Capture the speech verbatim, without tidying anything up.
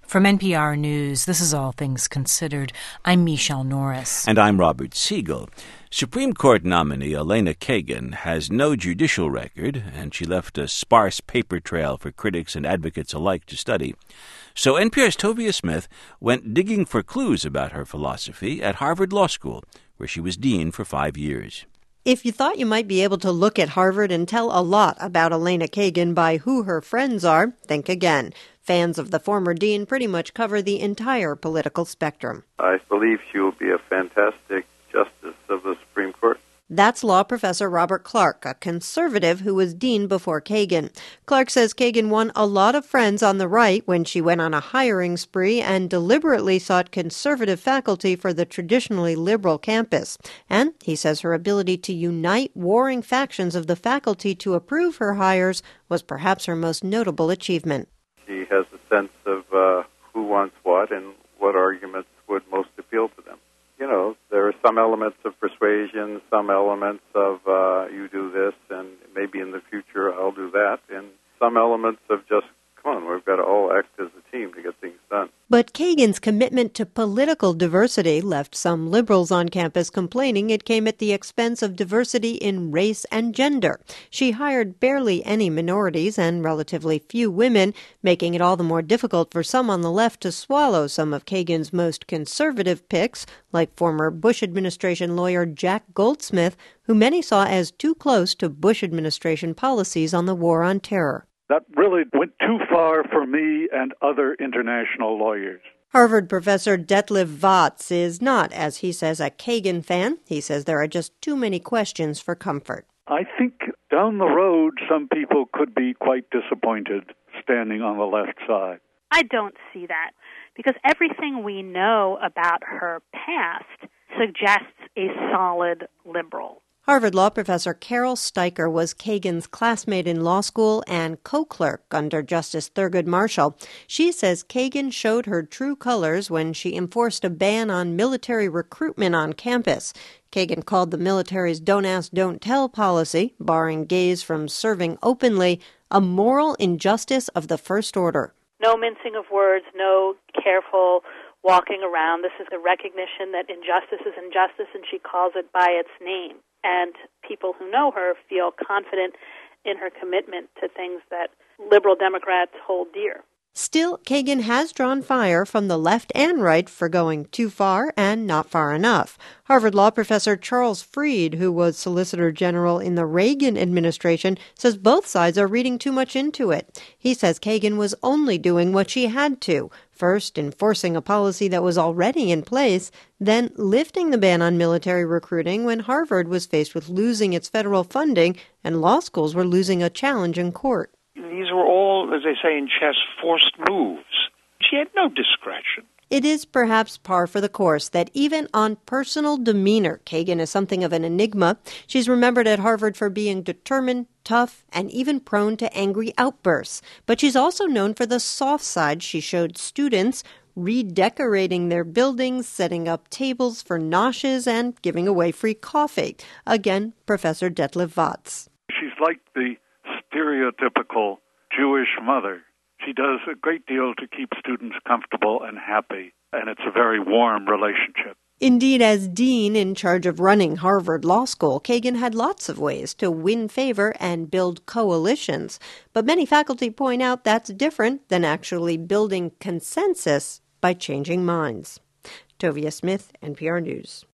From N P R News, this is All Things Considered. I'm Michelle Norris. And I'm Robert Siegel. Supreme Court nominee Elena Kagan has no judicial record, and she left a sparse paper trail for critics and advocates alike to study. So N P R's Tovia Smith went digging for clues about her philosophy at Harvard Law School, where she was dean for five years. If you thought you might be able to look at Harvard and tell a lot about Elena Kagan by who her friends are, think again. Fans of the former dean pretty much cover the entire political spectrum. I believe she will be a fantastic justice of the Supreme Court. That's law professor Robert Clark, a conservative who was dean before Kagan. Clark says Kagan won a lot of friends on the right when she went on a hiring spree and deliberately sought conservative faculty for the traditionally liberal campus. And he says her ability to unite warring factions of the faculty to approve her hires was perhaps her most notable achievement. She has a sense of uh, who wants what and what arguments would most appeal to them. You know, there are some elements of persuasion, some elements of uh, you do this, and maybe in the future I'll do that, and some elements of just, come on, we've got to all act as a team to get things done. But Kagan's commitment to political diversity left some liberals on campus complaining it came at the expense of diversity in race and gender. She hired barely any minorities and relatively few women, making it all the more difficult for some on the left to swallow some of Kagan's most conservative picks, like former Bush administration lawyer Jack Goldsmith, who many saw as too close to Bush administration policies on the war on terror. That really went too far for me and other international lawyers. Harvard professor Detlev Watz is not, as he says, a Kagan fan. He says there are just too many questions for comfort. I think down the road some people could be quite disappointed standing on the left side. I don't see that, because everything we know about her past suggests a solid liberal. Harvard law professor Carol Steiker was Kagan's classmate in law school and co-clerk under Justice Thurgood Marshall. She says Kagan showed her true colors when she enforced a ban on military recruitment on campus. Kagan called the military's don't ask, don't tell policy, barring gays from serving openly, a moral injustice of the first order. No mincing of words, no careful walking around. This is the recognition that injustice is injustice, and she calls it by its name. And people who know her feel confident in her commitment to things that liberal Democrats hold dear. Still, Kagan has drawn fire from the left and right for going too far and not far enough. Harvard law professor Charles Freed, who was Solicitor General in the Reagan administration, says both sides are reading too much into it. He says Kagan was only doing what she had to, first enforcing a policy that was already in place, then lifting the ban on military recruiting when Harvard was faced with losing its federal funding and law schools were losing a challenge in court. These were all, as they say in chess, forced moves. She had no discretion. It is perhaps par for the course that even on personal demeanor, Kagan is something of an enigma. She's remembered at Harvard for being determined, tough, and even prone to angry outbursts. But she's also known for the soft side she showed students, redecorating their buildings, setting up tables for noshes, and giving away free coffee. Again, Professor Detlev Watz. She's like the stereotypical Jewish mother. She does a great deal to keep students comfortable and happy, and it's a very warm relationship. Indeed, as dean in charge of running Harvard Law School, Kagan had lots of ways to win favor and build coalitions. But many faculty point out that's different than actually building consensus by changing minds. Tovia Smith, N P R News.